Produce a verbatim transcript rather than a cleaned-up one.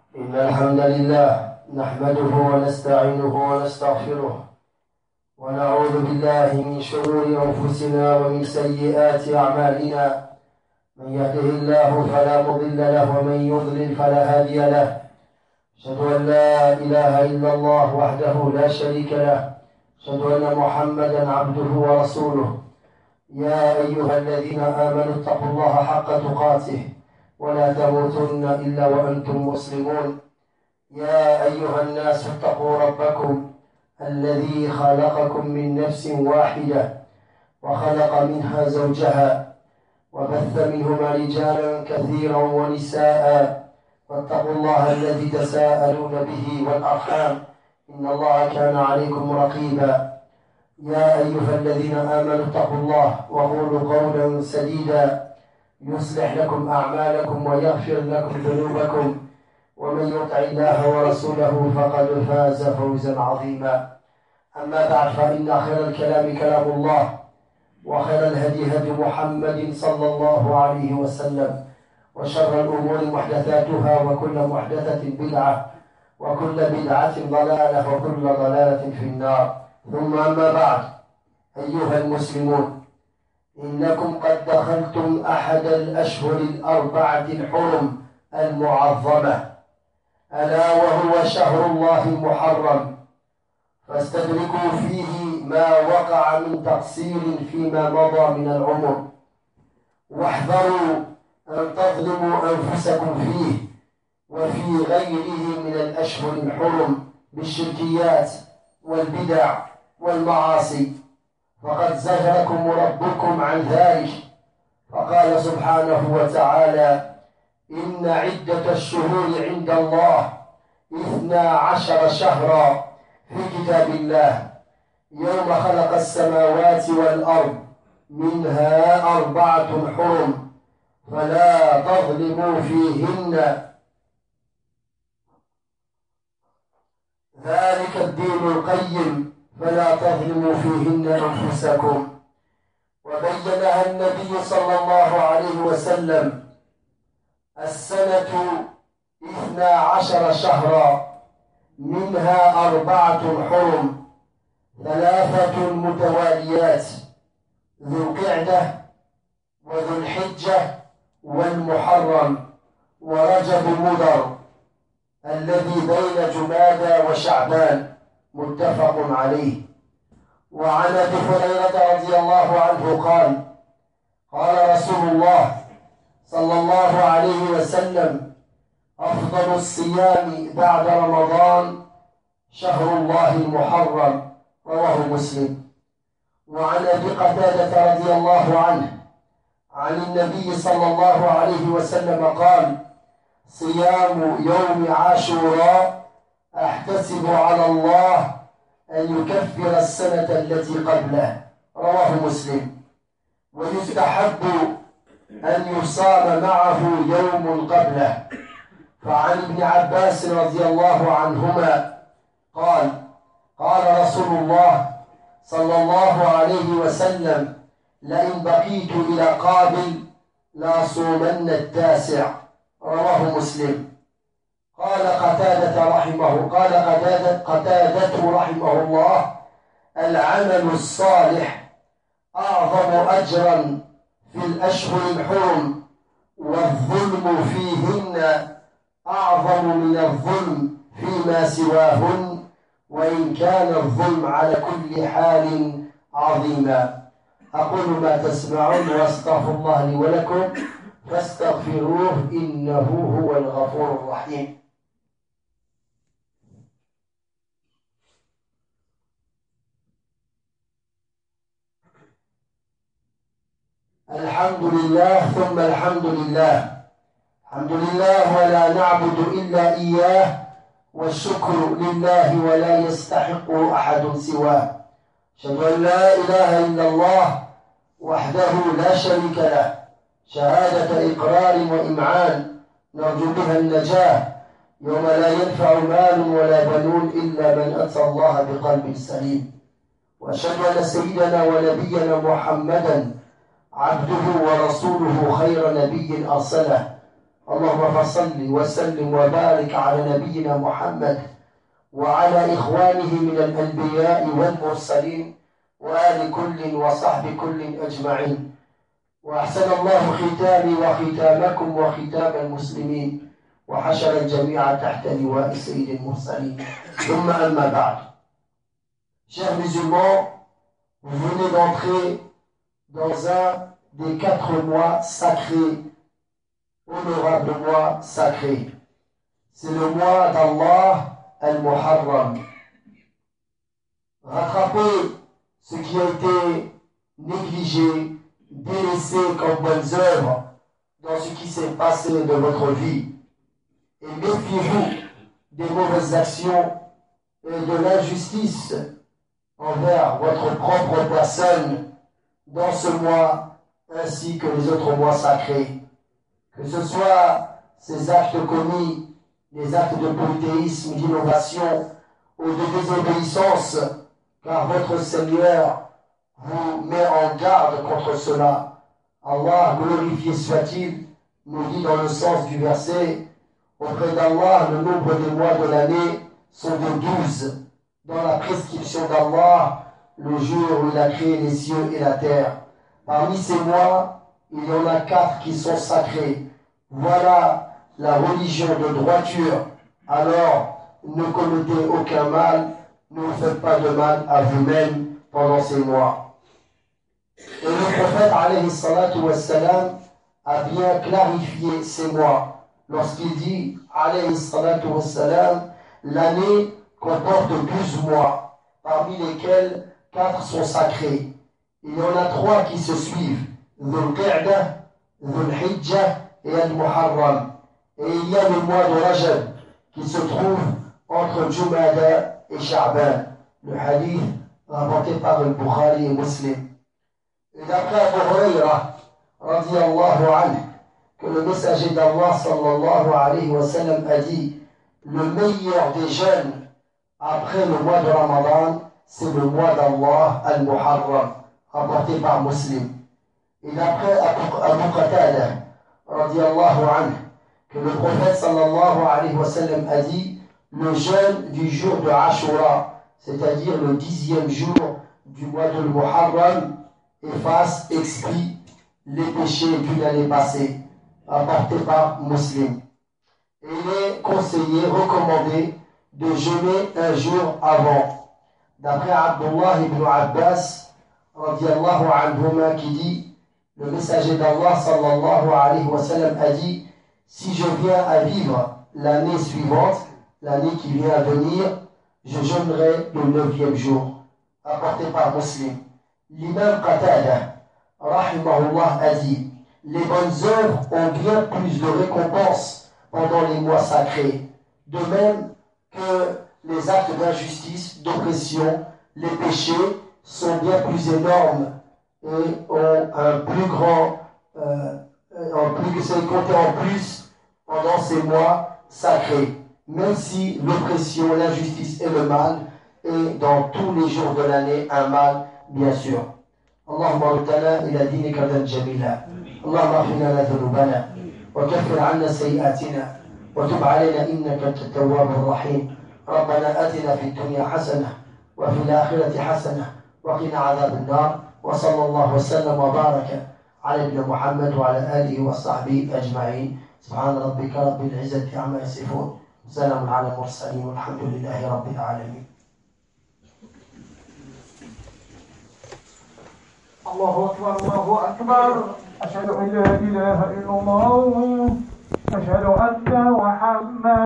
إن الحمد لله نحمده ونستعينه ونستغفره ونعوذ بالله من شرور أنفسنا ومن سيئات أعمالنا. من يهده الله فلا مضل له ومن يضلل فلا هادي له. أشهد أن لا إله إلا الله وحده لا شريك له. أشهد أن محمدا عبده ورسوله. يا أيها الذين آمنوا اتقوا الله حق تقاته ولا تموتن إلا وأنتم مسلمون. يا أيها الناس اتقوا ربكم الذي خلقكم من نفس واحدة وخلق منها زوجها وبث منهما رجالا كثيرا ونساء، واتقوا الله الذي تساءلون به والأرحام إن الله كان عليكم رقيبا. يا أيها الذين آمنوا اتقوا الله وقولوا قولا سديدا يصلح لكم أعمالكم ويغفر لكم ذنوبكم، ومن يطع الله ورسوله فقد فاز فوزا عظيما. أما بعد، فإن خير الكلام كلام الله، وخير الهدي هدي محمد صلى الله عليه وسلم، وشر الأمور محدثاتها، وكل محدثة بدعة، وكل بدعة ضلالة، وكل ضلالة في النار. ثم أما بعد، أيها المسلمون، إنكم قد دخلتم أحد الأشهر الأربعة الحرم المعظمة، ألا وهو شهر الله المحرم، فاستدركوا فيه ما وقع من تقصير فيما مضى من العمر، واحذروا أن تظلموا أنفسكم فيه وفي غيره من الأشهر الحرم بالشركيات والبدع والمعاصي، فقد زجركم ربكم عن ذلك، فقال سبحانه وتعالى: إن عدة الشهور عند الله اثنا عشر شهرا في كتاب الله يوم خلق السماوات والأرض منها أربعة حرم فلا تظلموا فيهن ذلك الدين القيم فلا تظلموا فيهن أنفسكم. وبينها النبي صلى الله عليه وسلم: السنة اثنا عشر شهرا منها أربعة حرم، ثلاثة متواليات: ذو القعدة وذو الحجة والمحرم ورجب مضر الذي بين جمادى وشعبان، متفق عليه. وعن أبي هريرة رضي الله عنه قال: قال رسول الله صلى الله عليه وسلم: أفضل الصيام بعد رمضان شهر الله المحرم، رواه مسلم. وعن أبي قتادة رضي الله عنه عن النبي صلى الله عليه وسلم قال: صيام يوم عاشوراء أحتسب على الله أن يكفر السنة التي قبله، رواه مسلم. ويستحب أن يصام معه يوم قبله. فعن ابن عباس رضي الله عنهما قال: قال رسول الله صلى الله عليه وسلم: لئن بقيت إلى قابل لأصومن التاسع، رواه مسلم. قال قتادة رحمه قال قتادة, قتادة رحمه الله: العمل الصالح أعظم أجرا في الأشهر الحرم، والظلم فيهن أعظم من الظلم فيما سواهن، وإن كان الظلم على كل حال عظيما. أقول ما تسمعون وأستغفر الله لي ولكم فاستغفروه إنه هو الغفور الرحيم. الحمد لله ثم الحمد لله، الحمد لله ولا نعبد إلا إياه، والشكر لله ولا يستحق أحد سواه. أشهد أن لا إله إلا الله وحده لا شريك له، شهادة إقرار وإمعان نرجو بها النجاة يوم لا ينفع مال ولا بنون إلا من أتى الله بقلب سليم. وأشهد أن سيدنا ونبينا محمدا عبده ورسوله خير نبي أرسله، اللهم فصل وسلم وبارك على نبينا محمد وعلى إخوانه من الأنبياء والمرسلين وآل كل وصحب كل أجمعين. وأحسن الله ختامي وختامكم وختام المسلمين وحشر الجميع تحت لواء سيد المرسلين. ثم أما بعد. Chers musulmans, vous venez d'entrer dans un des quatre mois sacrés, honorables mois sacrés. C'est le mois d'Allah al-Muharram. Rattraper ce qui a été négligé, délaissé comme bonnes œuvres dans ce qui s'est passé de votre vie. Et méfiez-vous des mauvaises actions et de l'injustice envers votre propre personne dans ce mois ainsi que les autres mois sacrés. Que ce soit ces actes commis, les actes de polythéisme, d'innovation ou de désobéissance, car votre Seigneur vous met en garde contre cela. Allah, glorifié soit-il, nous dit dans le sens du verset, auprès d'Allah, le nombre des mois de l'année sont de douze. Dans la prescription d'Allah, le jour où il a créé les cieux et la terre. Parmi ces mois, il y en a quatre qui sont sacrés. Voilà la religion de droiture. Alors, ne commettez aucun mal, ne vous faites pas de mal à vous-même pendant ces mois. Et le prophète, alayhi salatu wassalam, a bien clarifié ces mois. Lorsqu'il dit, alayhi salatu wassalam, l'année comporte douze mois, parmi lesquels quatre sont sacrés. Il y en a trois qui se suivent, Dhul Qa'dah, Dhul Hijjah et Al-Muharram. Et il y a le mois de Rajab qui se trouve entre Jumada et Sha'ban. Le hadith rapporté par le Bukhari et Muslim. Et d'après Abu Huraira, radiyallahu anhu, que le messager d'Allah sallallahu alayhi wa sallam a dit, le meilleur des jeûnes après le mois de Ramadan, c'est le mois d'Allah al-Muharram, rapporté par Muslim. Et d'après Abu Qatada, radiyallahu anhu, que le prophète sallallahu alayhi wa sallam a dit, le jeûne du jour de Ashura, c'est-à-dire le dixième jour du mois de Muharram, efface, expie les péchés d'une année passée, rapporté par Muslim. Et il est conseillé, recommandé de jeûner un jour avant. D'après Abdullah ibn Abbas, radiyallahu anhuma, qui dit, le messager d'Allah sallallahu alayhi wa sallam a dit, si je viens à vivre l'année suivante, l'année qui vient à venir, je jeûnerai le neuvième jour, rapporté par Muslim. L'imam Qatada, rahimahullah, a dit, les bonnes œuvres ont bien plus de récompenses pendant les mois sacrés, de même que les actes d'injustice, d'oppression, les péchés sont bien plus énormes et ont un plus grand, euh, en plus que c'est compté en plus pendant ces mois sacrés, même si l'oppression, l'injustice et le mal est dans tous les jours de l'année un mal, bien sûr. اللهم ردنا إلى دينك ردا جميلا. اللهم اغفر لنا ذنوبنا وكفر عنا سيئاتنا وتب علينا إنك أنت التواب الرحيم. ربنا آتنا في الدنيا حسنة وفي الآخرة حسنة وقنا عذاب النار. وصلى الله وسلم وبارك على ابن محمد وعلى آله وصحبه أجمعين. سبحان ربك رب العزة عما يصفون سلام على المرسلين والحمد لله رب العالمين. الله أكبر الله أكبر أشهد أن لا إله إلا الله أشهد أن محمد